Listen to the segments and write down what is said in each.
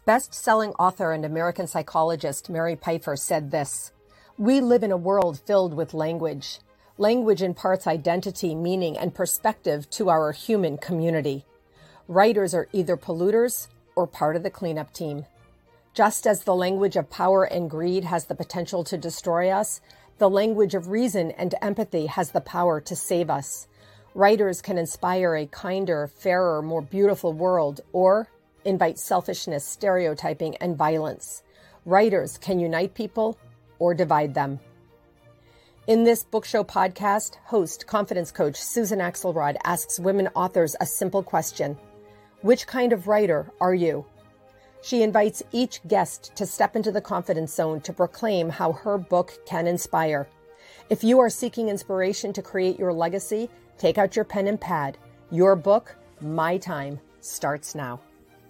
Best-selling author and American psychologist Mary Pipher said this: "We live in a world filled with language. Language imparts identity, meaning, and perspective to our human community. Writers are either polluters or part of the cleanup team. Just as the language of power and greed has the potential to destroy us, the language of reason and empathy has the power to save us. Writers can inspire a kinder, fairer, more beautiful world, or invite selfishness, stereotyping, and violence. Writers can unite people or divide them." In this book show podcast, host, confidence coach Susan Axelrod asks women authors a simple question: which kind of writer are you? She invites each guest to step into the confidence zone to proclaim how her book can inspire. If you are seeking inspiration to create your legacy, take out your pen and pad. Your book, My Time, starts now.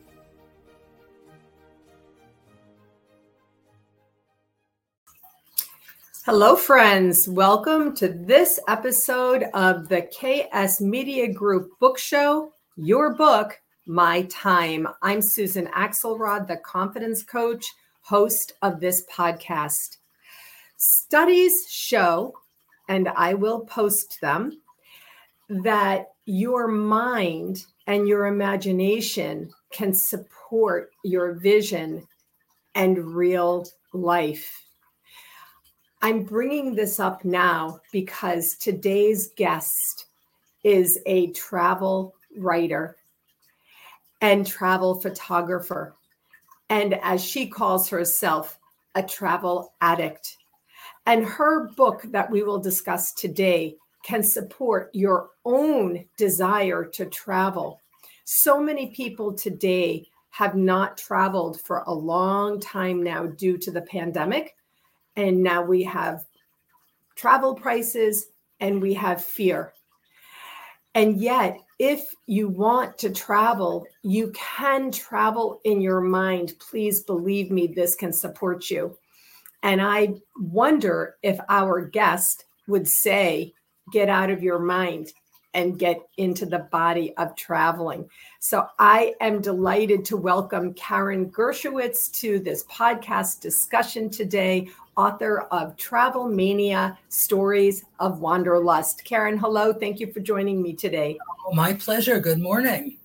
Hello, friends. Welcome to this episode of the KS Media Group Book Show, Your Book, My Time. I'm Susan Axelrod, the confidence coach, host of this podcast. Studies show, and I will post them, that your mind and your imagination can support your vision and real life. I'm bringing this up now because today's guest is a travel writer and travel photographer, and as she calls herself, a travel addict. And her book that we will discuss today can support your own desire to travel. So many people today have not traveled for a long time now due to the pandemic. And now we have travel prices and we have fear. And yet, if you want to travel, you can travel in your mind. Please believe me, this can support you. And I wonder if our guest would say, get out of your mind and get into the body of traveling. So I am delighted to welcome Karen Gershowitz to this podcast discussion today, author of Travel Mania, Stories of Wanderlust. Karen, hello. Thank you for joining me today. Oh, my pleasure. Good morning.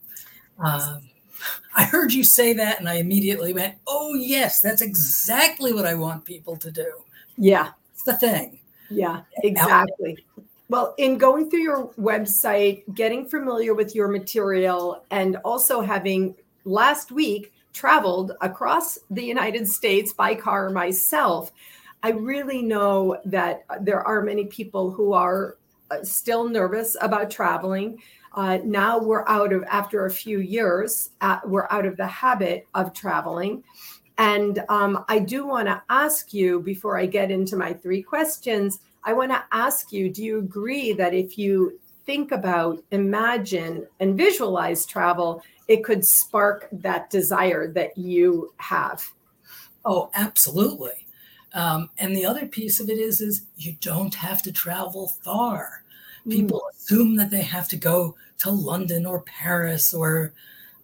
I heard you say that and I immediately went, oh, yes, that's exactly what I want people to do. Yeah. It's the thing. Yeah, exactly. Well, in going through your website, getting familiar with your material, and also having last week traveled across the United States by car myself, I really know that there are many people who are still nervous about traveling. Now we're after a few years, we're out of the habit of traveling. And I do want to ask you, before I get into my three questions, I want to ask you, do you agree that if you think about, imagine, and visualize travel, it could spark that desire that you have? Oh, absolutely. And the other piece of it is you don't have to travel far. People assume that they have to go to London or Paris or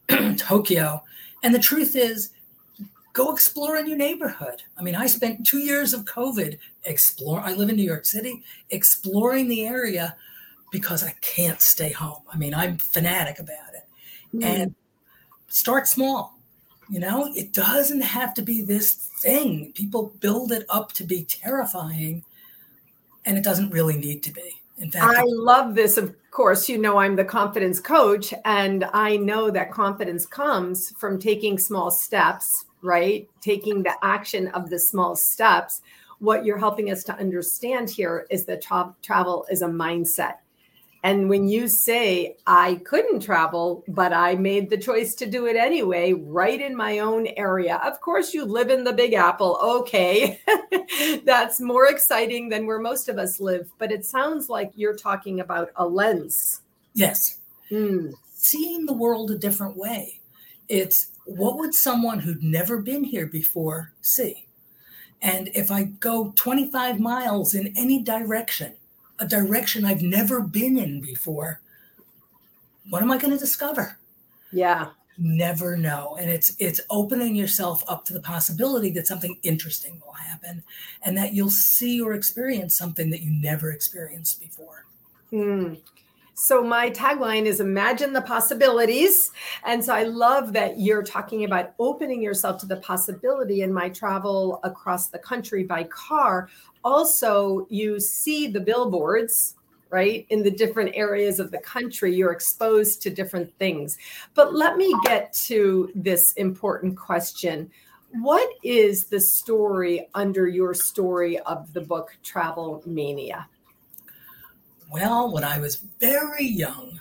Tokyo. And the truth is, go explore in your neighborhood. I mean, I spent 2 years of COVID I live in New York City, exploring the area because I can't stay home. I mean, I'm fanatic about it. And start small. You know, it doesn't have to be this thing. People build it up to be terrifying, and it doesn't really need to be. In fact, I love this. Of course, you know, I'm the confidence coach, and I know that confidence comes from taking small steps, right? Taking the action of the small steps. What you're helping us to understand here is that travel is a mindset. And when you say, I couldn't travel, but I made the choice to do it anyway, right in my own area. Of course, you live in the Big Apple. Okay. That's more exciting than where most of us live. But it sounds like you're talking about a lens. Yes. Seeing the world a different way. It's what would someone who'd never been here before see? And if I go 25 miles in any direction, a direction I've never been in before, what am I going to discover? Yeah. never know. And it's opening yourself up to the possibility that something interesting will happen and that you'll see or experience something that you never experienced before. So my tagline is imagine the possibilities. And so I love that you're talking about opening yourself to the possibility. In my travel across the country by car, also you see the billboards, right? In the different areas of the country, you're exposed to different things. But let me get to this important question. What is the story under your story of the book Travel Mania? Well, when I was very young,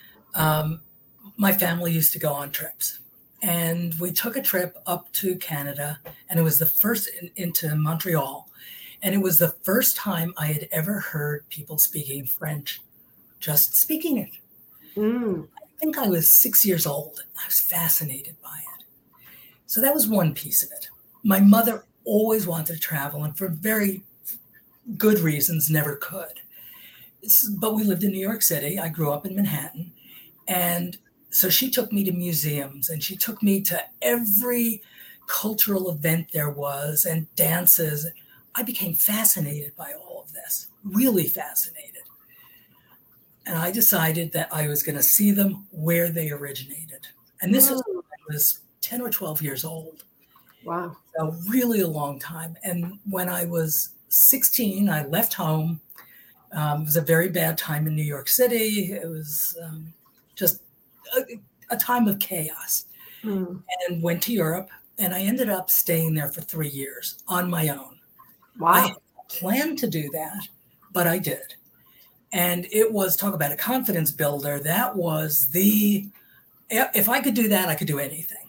my family used to go on trips. And we took a trip up to Canada, and it was the first into Montreal. And it was the first time I had ever heard people speaking French, just speaking it. I think I was 6 years old. I was fascinated by it. So that was one piece of it. My mother always wanted to travel, and for very good reasons, never could. But we lived in New York City. I grew up in Manhattan. And so she took me to museums, and she took me to every cultural event there was and dances. I became fascinated by all of this, really fascinated. And I decided that I was going to see them where they originated. And this was when I was 10 or 12 years old. Wow. So really a long time. And when I was 16, I left home. It was a very bad time in New York City. It was just a time of chaos. And went to Europe, and I ended up staying there for 3 years on my own. Wow. I planned to do that, but I did. And it was, talk about a confidence builder. That was if I could do that, I could do anything.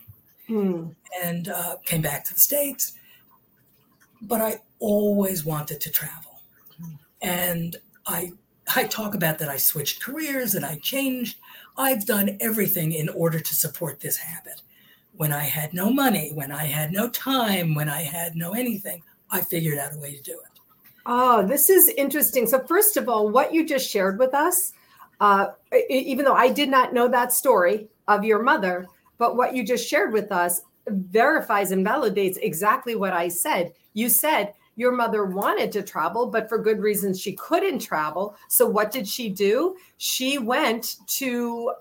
And came back to the States, but I always wanted to travel. And I talk about that I switched careers and I changed. I've done everything in order to support this habit. When I had no money, when I had no time, when I had no anything, I figured out a way to do it. Oh, this is interesting. So first of all, what you just shared with us, even though I did not know that story of your mother, but what you just shared with us verifies and validates exactly what I said. You said your mother wanted to travel, but for good reasons she couldn't travel. So what did she do? She went to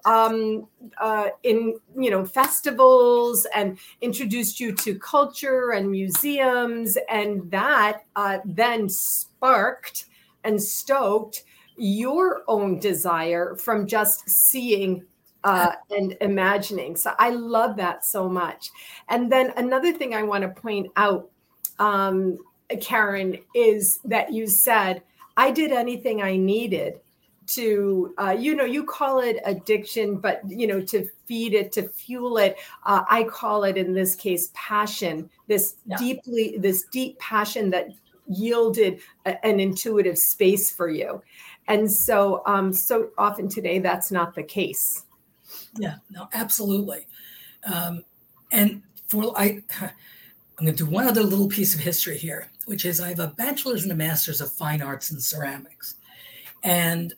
festivals and introduced you to culture and museums, and that then sparked and stoked your own desire from just seeing and imagining. So I love that so much. And then another thing I want to point out, Karen, is that you said, I did anything I needed to, you call it addiction, but, to feed it, to fuel it. I call it, in this case, passion, this deep passion that yielded an intuitive space for you. And so, so often today, that's not the case. Yeah, no, absolutely. And I'm going to do one other little piece of history here, which is I have a bachelor's and a master's of fine arts in ceramics. And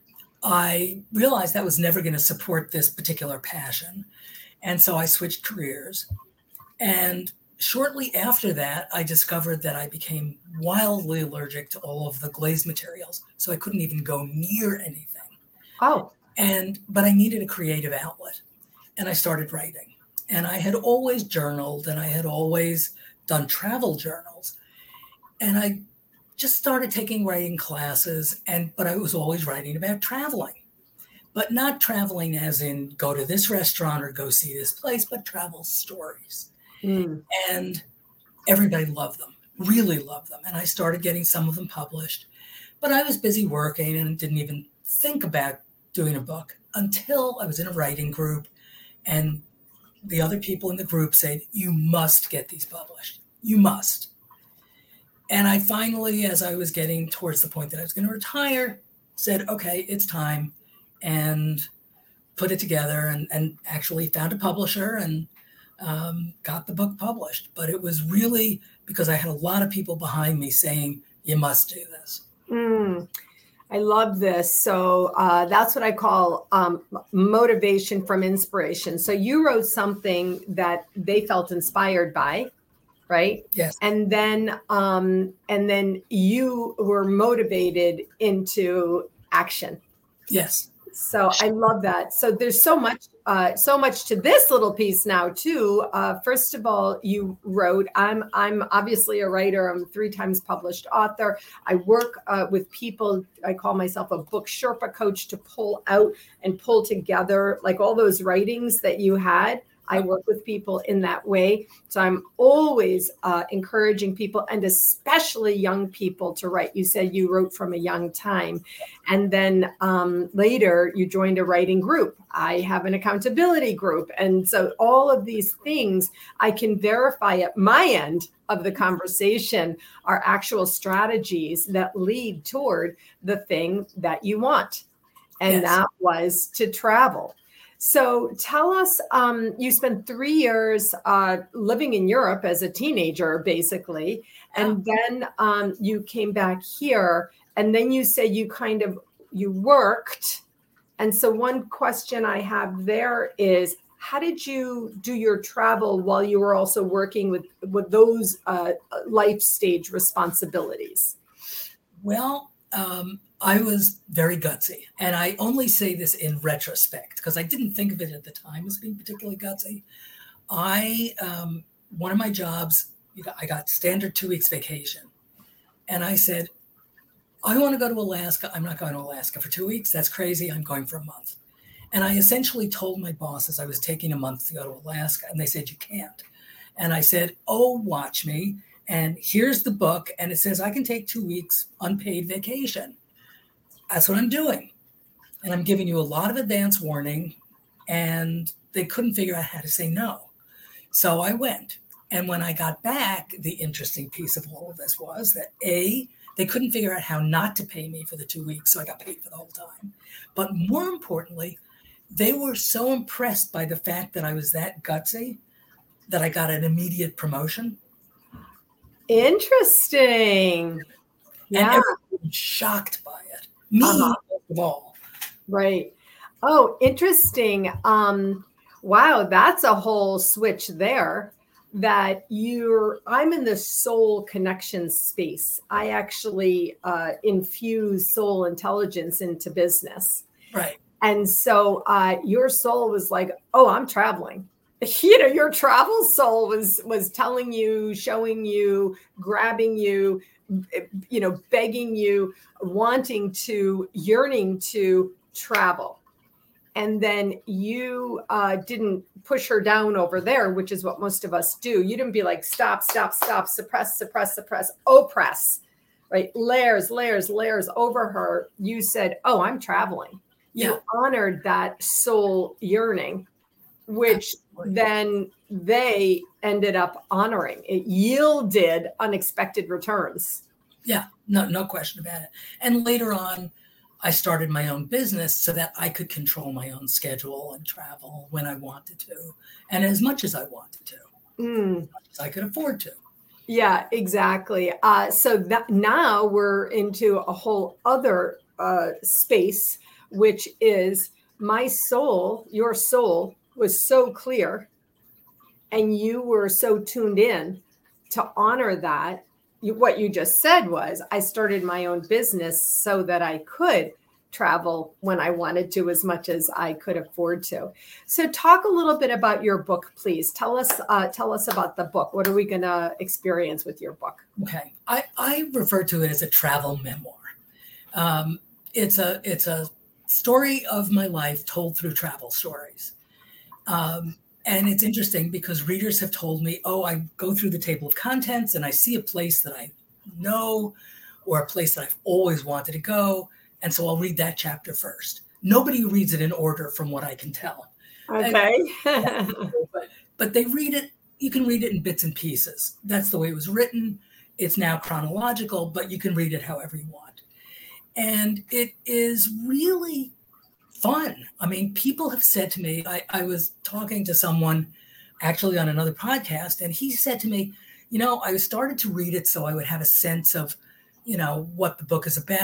I realized that was never going to support this particular passion. And so I switched careers. And shortly after that, I discovered that I became wildly allergic to all of the glazed materials. So I couldn't even go near anything. Oh. But I needed a creative outlet. And I started writing. And I had always journaled, and I had always done travel journals. And I just started taking writing classes, but I was always writing about traveling. But not traveling as in go to this restaurant or go see this place, but travel stories. And everybody loved them, really loved them. And I started getting some of them published. But I was busy working and didn't even think about doing a book until I was in a writing group, and the other people in the group said, you must get these published. You must. And I finally, as I was getting towards the point that I was going to retire, said, okay, it's time, and put it together and actually found a publisher and got the book published. But it was really because I had a lot of people behind me saying, you must do this. I love this. So that's what I call motivation from inspiration. So you wrote something that they felt inspired by, right? Yes. And then you were motivated into action. Yes. So I love that. So there's so much to this little piece now too. First of all, you wrote. I'm obviously a writer. I'm a 3 times published author. I work with people. I call myself a book Sherpa coach to pull out and pull together like all those writings that you had. I work with people in that way. So I'm always encouraging people, and especially young people, to write. You said you wrote from a young time. And then later you joined a writing group. I have an accountability group. And so all of these things I can verify at my end of the conversation are actual strategies that lead toward the thing that you want. And that was to travel. So tell us, you spent 3 years living in Europe as a teenager, basically, and then you came back here, and then you said you worked. And so one question I have there is, how did you do your travel while you were also working with those life stage responsibilities? Well, I was very gutsy, and I only say this in retrospect because I didn't think of it at the time as being particularly gutsy. One of my jobs, I got standard 2 weeks vacation, and I said, I want to go to Alaska. I'm not going to Alaska for 2 weeks. That's crazy. I'm going for a month. And I essentially told my bosses I was taking a month to go to Alaska, and they said, you can't. And I said, oh, watch me. And here's the book, and it says I can take 2 weeks unpaid vacation. That's what I'm doing. And I'm giving you a lot of advance warning, and they couldn't figure out how to say no. So I went. And when I got back, the interesting piece of all of this was that they couldn't figure out how not to pay me for the 2 weeks, so I got paid for the whole time. But more importantly, they were so impressed by the fact that I was that gutsy that I got an immediate promotion. Interesting. Yeah. And everyone was shocked by it. Me, most of all. Right. Oh, interesting. Wow, that's a whole switch there. I'm in the soul connection space. I actually infuse soul intelligence into business. Right. And so your soul was like, oh, I'm traveling. Your travel soul was telling you, showing you, grabbing you, begging you, wanting to, yearning to travel. And then you didn't push her down over there, which is what most of us do. You didn't be like, stop, suppress, oppress, right? Layers over her. You said, oh, I'm traveling. Yeah. You honored that soul yearning, which then they ended up honoring. It yielded unexpected returns. Yeah, no question about it. And later on, I started my own business so that I could control my own schedule and travel when I wanted to, and as much as I wanted to, as much as I could afford to. Yeah, exactly. So now we're into a whole other space, which is my soul, your soul was so clear, and you were so tuned in to honor that. What you just said was, I started my own business so that I could travel when I wanted to, as much as I could afford to. So talk a little bit about your book, please. Tell us about the book. What are we going to experience with your book? Okay. I refer to it as a travel memoir. It's a story of my life told through travel stories. And it's interesting because readers have told me, oh, I go through the table of contents and I see a place that I know or a place that I've always wanted to go. And so I'll read that chapter first. Nobody reads it in order from what I can tell. Okay. But they read it. You can read it in bits and pieces. That's the way it was written. It's now chronological, but you can read it however you want. And it is really fun. I mean, people have said to me, I was talking to someone actually on another podcast, and he said to me, I started to read it so I would have a sense of, what the book is about.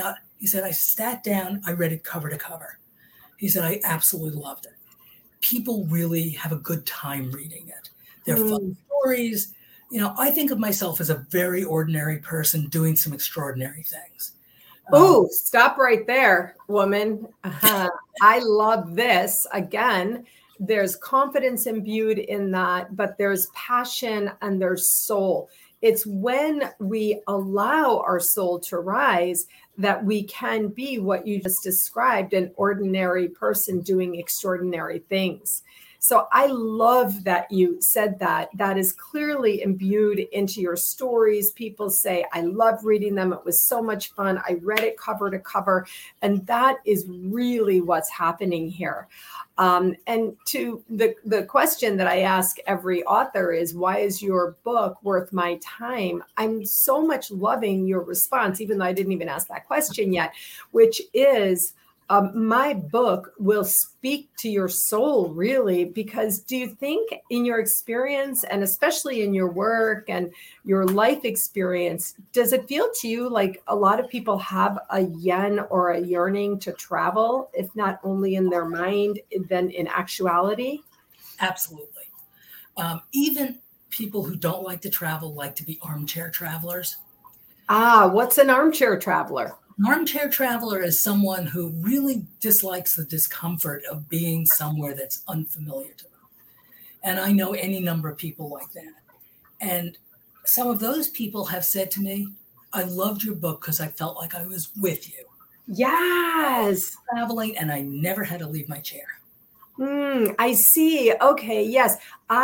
He said, I sat down, I read it cover to cover. He said, I absolutely loved it. People really have a good time reading it. They're fun stories. I think of myself as a very ordinary person doing some extraordinary things. Oh, stop right there, woman. I love this. Again, there's confidence imbued in that, but there's passion and there's soul. It's when we allow our soul to rise that we can be what you just described, an ordinary person doing extraordinary things. So I love that you said that. That is clearly imbued into your stories. People say, I love reading them. It was so much fun. I read it cover to cover. And that is really what's happening here. And to the question that I ask every author is, why is your book worth my time? I'm so much loving your response, even though I didn't even ask that question yet, which is, my book will speak to your soul, really, because do you think in your experience, and especially in your work and your life experience, does it feel to you like a lot of people have a yen or a yearning to travel, if not only in their mind, then in actuality? Absolutely. Even people who don't like to travel like to be armchair travelers. What's an armchair traveler? An armchair traveler is someone who really dislikes the discomfort of being somewhere that's unfamiliar to them. And I know any number of people like that. And some of those people have said to me, I loved your book because I felt like I was with you. Yes. Traveling, and I never had to leave my chair. I see. Okay. Yes.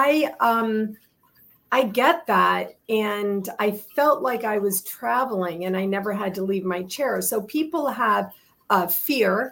I get that. And I felt like I was traveling and I never had to leave my chair. So people have fear,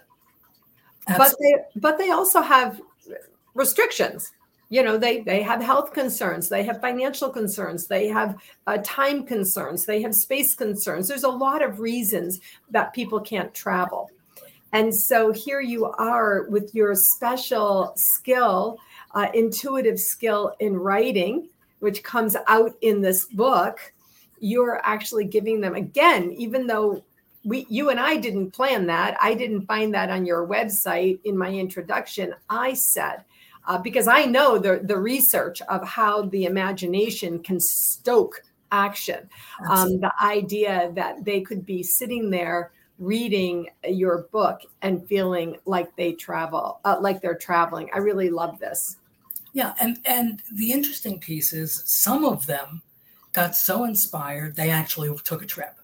but they also have restrictions. They have health concerns. They have financial concerns. They have time concerns. They have space concerns. There's a lot of reasons that people can't travel. And so here you are with your special skill, intuitive skill in writing, which comes out in this book. You're actually giving them, again, even though you and I didn't plan that, I didn't find that on your website in my introduction. I said, because I know the research of how the imagination can stoke action. The idea that they could be sitting there reading your book and feeling like they travel, like they're traveling. I really love this. Yeah, and the interesting piece is some of them got so inspired, they actually took a trip.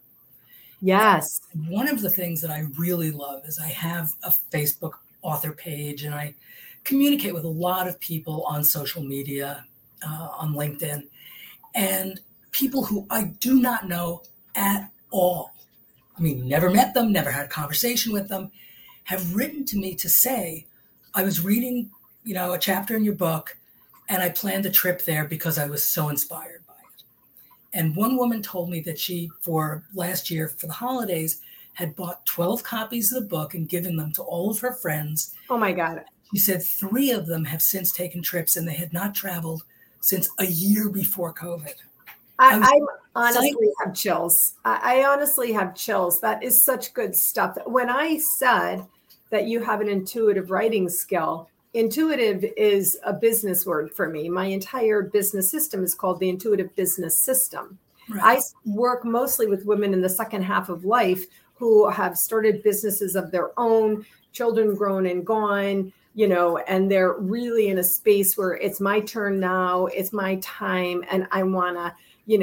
Yes. And one of the things that I really love is I have a Facebook author page, and I communicate with a lot of people on social media, on LinkedIn, and people who I do not know at all. I mean, never met them, never had a conversation with them, have written to me to say, I was reading, a chapter in your book, and I planned a trip there because I was so inspired by it. And one woman told me that she, for last year, for the holidays, had bought 12 copies of the book and given them to all of her friends. Oh, my God. She said 3 of them have since taken trips, and they had not traveled since a year before COVID. I honestly have chills. I honestly have chills. That is such good stuff. When I said that you have an intuitive writing skill, intuitive is a business word for me. My entire business system is called the Intuitive Business System. Right. I work mostly with women in the second half of life who have started businesses of their own, children grown and gone, and they're really in a space where it's my turn now, it's my time, and I want to,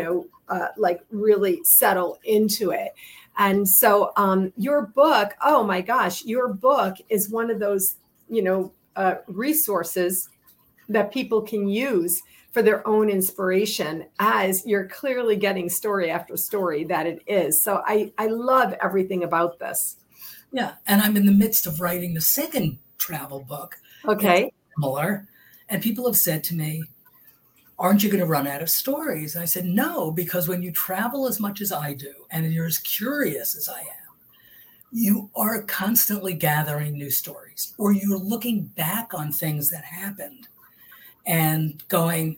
really settle into it. And so your book, oh my gosh, your book is one of those, resources that people can use for their own inspiration, as you're clearly getting story after story that it is. So I love everything about this. Yeah. And I'm in the midst of writing the second travel book. Okay. Similar. And people have said to me, aren't you going to run out of stories? And I said, no, because when you travel as much as I do, and you're as curious as I am, you are constantly gathering new stories, or you're looking back on things that happened and going,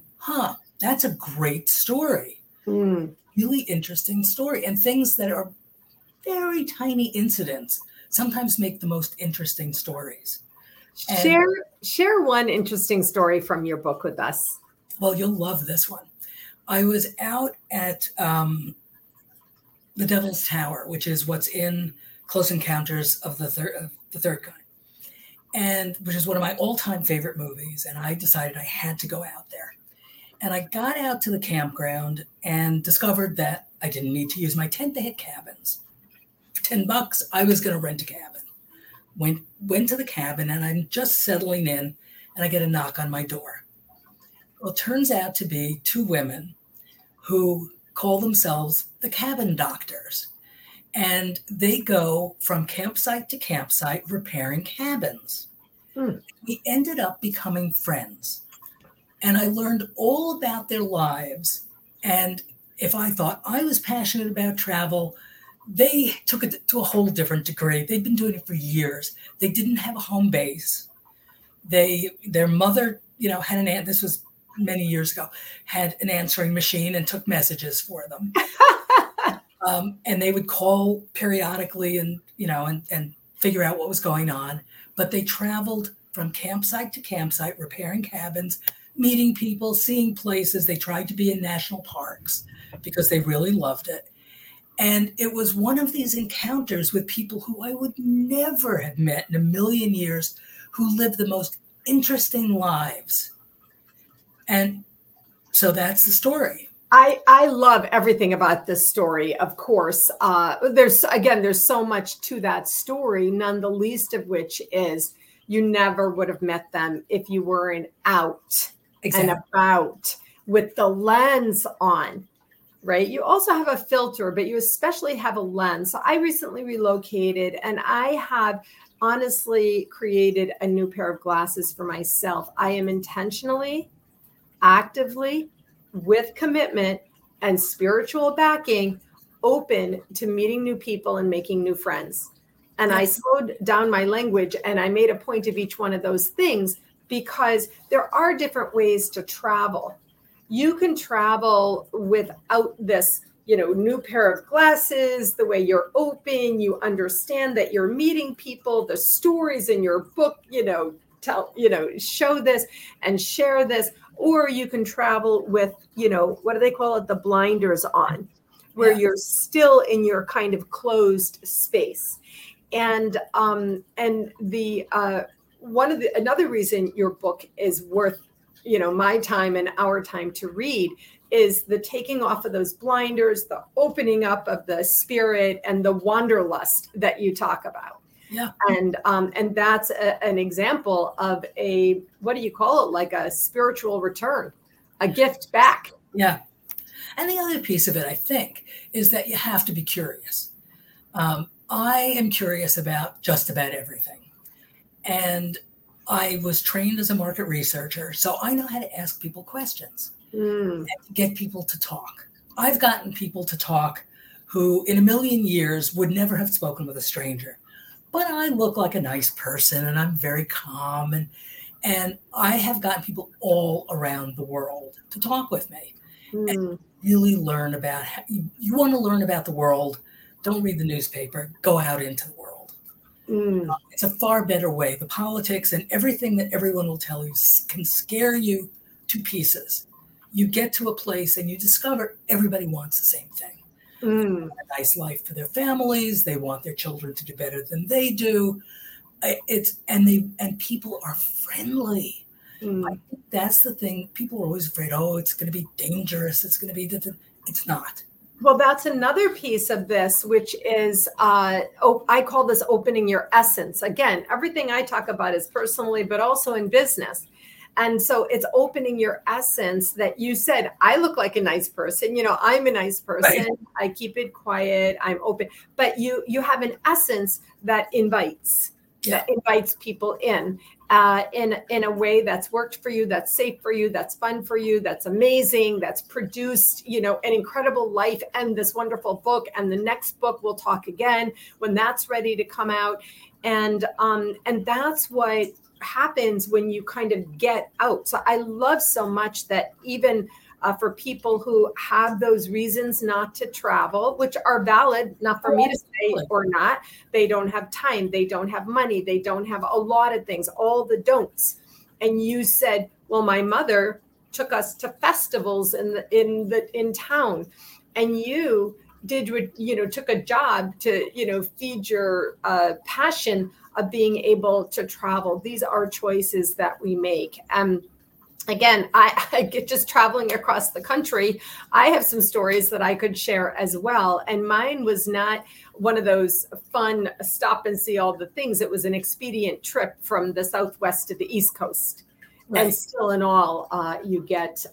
that's a great story. Really interesting story. And things that are very tiny incidents sometimes make the most interesting stories. And, Share one interesting story from your book with us. well, you'll love this one. I was out at the Devil's Tower, which is what's in Close Encounters of the Third Kind, and which is one of my all-time favorite movies. And I decided I had to go out there. And I got out to the campground and discovered that I didn't need to use my tent. They had cabins. For $10, I was going to rent a cabin. Went to the cabin, and I'm just settling in, and I get a knock on my door. Well, it turns out to be two women who call themselves the cabin doctors. And they go from campsite to campsite repairing cabins. We ended up becoming friends. And I learned all about their lives. And if I thought I was passionate about travel, they took it to a whole different degree. They'd been doing it for years. They didn't have a home base. Their mother, had an aunt, this was many years ago, had an answering machine and took messages for them. And they would call periodically and figure out what was going on. But they traveled from campsite to campsite, repairing cabins, meeting people, seeing places. They tried to be in national parks because they really loved it. And it was one of these encounters with people who I would never have met in a million years, who lived the most interesting lives. And so that's the story. I love everything about this story, of course. There's so much to that story, none the least of which is you never would have met them if you weren't out and about with the lens on, right? You also have a filter, but you especially have a lens. So I recently relocated, and I have honestly created a new pair of glasses for myself. I am intentionally, actively, with commitment and spiritual backing, open to meeting new people and making new friends. And I slowed down my language, and I made a point of each one of those things because there are different ways to travel. You can travel without this, new pair of glasses, the way you're open, you understand that you're meeting people, the stories in your book, show this and share this. Or you can travel with, what do they call it? The blinders on, where you're still in your kind of closed space. And another reason your book is worth, my time and our time to read is the taking off of those blinders, the opening up of the spirit, and the wanderlust that you talk about. Yeah. And that's an example of what do you call it? Like a spiritual return, a gift back. Yeah. And the other piece of it, I think, is that you have to be curious. I am curious about just about everything. And I was trained as a market researcher, so I know how to ask people questions and get people to talk. I've gotten people to talk who in a million years would never have spoken with a stranger. But I look like a nice person, and I'm very calm. And I have gotten people all around the world to talk with me and really learn about you want to learn about the world. Don't read the newspaper. Go out into the world. It's a far better way. The politics and everything that everyone will tell you can scare you to pieces. You get to a place and you discover everybody wants the same thing. They want a nice life for their families. They want their children to do better than they do. And people are friendly. I think that's the thing. People are always afraid, it's going to be dangerous. It's going to be it's not. Well, that's another piece of this, which is, I call this opening your essence. Again, everything I talk about is personally, but also in business. And so it's opening your essence that you said, I look like a nice person. I'm a nice person. Right. I keep it quiet. I'm open. But you have an essence that invites people in a way that's worked for you, that's safe for you, that's fun for you, that's amazing, that's produced, an incredible life and this wonderful book. And the next book we'll talk again when that's ready to come out. And that's what happens when you kind of get out. So I love so much that even for people who have those reasons not to travel, which are valid, not for me to say or not. They don't have time, they don't have money, they don't have a lot of things, all the don'ts. And you said, well, my mother took us to festivals in town, and you took a job to feed your passion of being able to travel. These are choices that we make. Again, I get just traveling across the country. I have some stories that I could share as well. And mine was not one of those fun stop and see all the things. It was an expedient trip from the Southwest to the East Coast. Right. And still in all, you get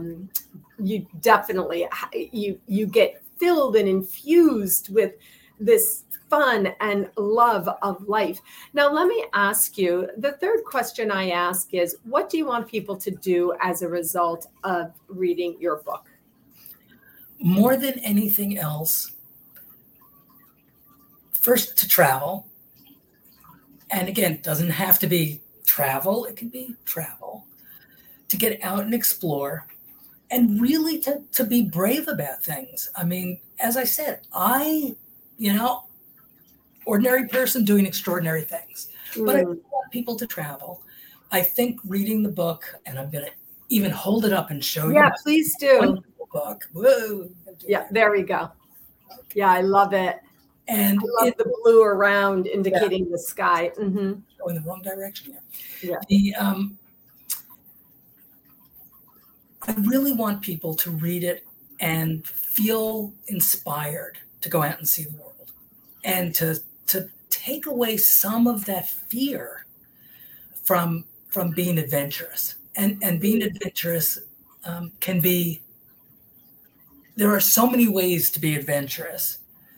filled and infused with this fun and love of life. Now, let me ask you, the third question I ask is, what do you want people to do as a result of reading your book? More than anything else, first to travel. And again, it doesn't have to be travel. It can be travel. To get out and explore, and really to be brave about things. I mean, as I said, ordinary person doing extraordinary things. But I want people to travel. I think reading the book, and I'm going to even hold it up and show you. Yeah, please do. Book. Whoa. Yeah, there we go. Yeah, I love it. And I love the blue around indicating the sky. Mm-hmm. Going the wrong direction here. Yeah. I really want people to read it and feel inspired to go out and see the world, and to take away some of that fear from being adventurous. And being adventurous can be, there are so many ways to be adventurous.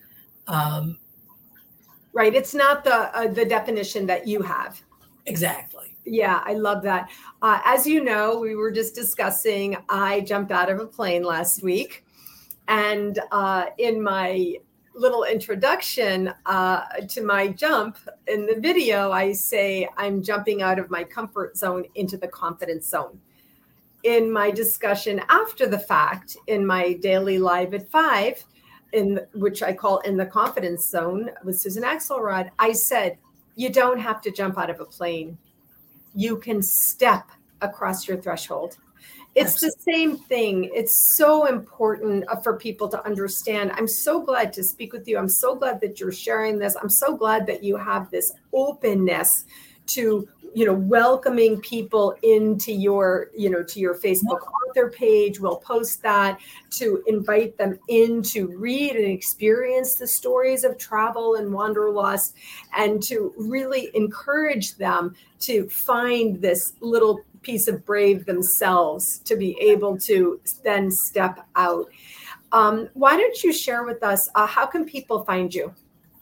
Right. It's not the definition that you have. Exactly. Yeah, I love that. As you know, we were just discussing, I jumped out of a plane last week. And in my little introduction to my jump in the video, I say I'm jumping out of my comfort zone into the confidence zone. In my discussion after the fact, in my daily live at 5, which I call In the Confidence Zone with Susan Axelrod, I said, you don't have to jump out of a plane. You can step across your threshold. It's the same thing. It's so important for people to understand. I'm so glad to speak with you. I'm so glad that you're sharing this. I'm so glad that you have this openness to, welcoming people into your, to your Facebook author page. We'll post that to invite them in to read and experience the stories of travel and wanderlust, and to really encourage them to find this little piece of brave themselves to be able to then step out. Why don't you share with us, how can people find you?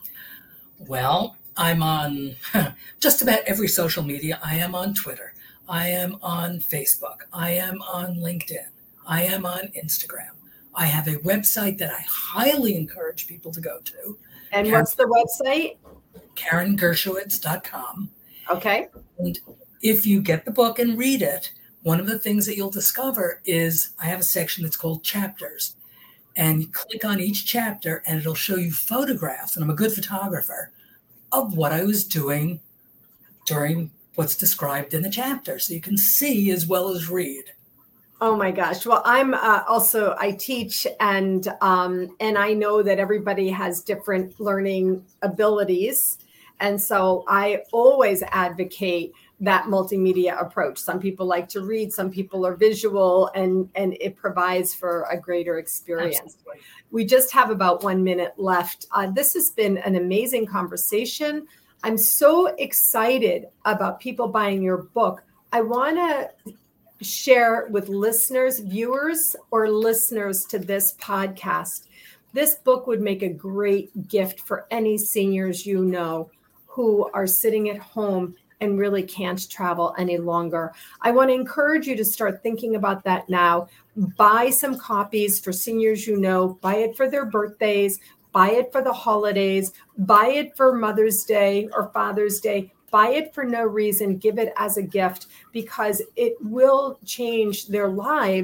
Well, I'm on just about every social media. I am on Twitter. I am on Facebook. I am on LinkedIn. I am on Instagram. I have a website that I highly encourage people to go to. And what's the website? KarenGershowitz.com. Okay. And if you get the book and read it, one of the things that you'll discover is I have a section that's called chapters. And you click on each chapter and it'll show you photographs, and I'm a good photographer, of what I was doing during what's described in the chapter. So you can see as well as read. Oh my gosh. Well, I'm I teach, and I know that everybody has different learning abilities. And so I always advocate that multimedia approach. Some people like to read, some people are visual, and it provides for a greater experience. Absolutely. We just have about 1 minute left. This has been an amazing conversation. I'm so excited about people buying your book. I want to share with listeners, viewers, or listeners to this podcast. This book would make a great gift for any seniors who are sitting at home and really can't travel any longer. I want to encourage you to start thinking about that now. Buy some copies for seniors buy it for their birthdays, buy it for the holidays, buy it for Mother's Day or Father's Day, buy it for no reason, give it as a gift, because it will change their lives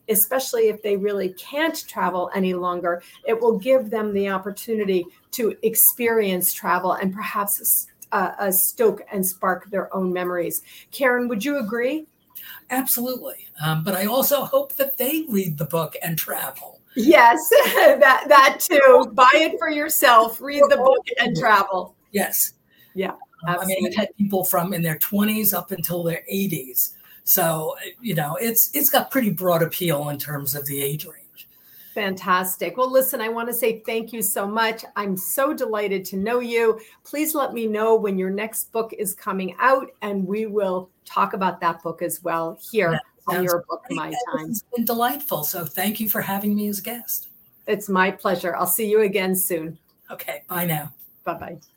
especially if they really can't travel any longer, it will give them the opportunity to experience travel and perhaps stoke and spark their own memories. Karen, would you agree? Absolutely. But I also hope that they read the book and travel. Yes, that too. Buy it for yourself, read the book and travel. Yes. Yeah. I mean, I've had people from in their 20s up until their 80s. So, it's got pretty broad appeal in terms of the age range. Fantastic. Well, listen, I want to say thank you so much. I'm so delighted to know you. Please let me know when your next book is coming out, and we will talk about that book as well here on Your Book, My Time. It's been delightful. So thank you for having me as a guest. It's my pleasure. I'll see you again soon. Okay. Bye now. Bye-bye.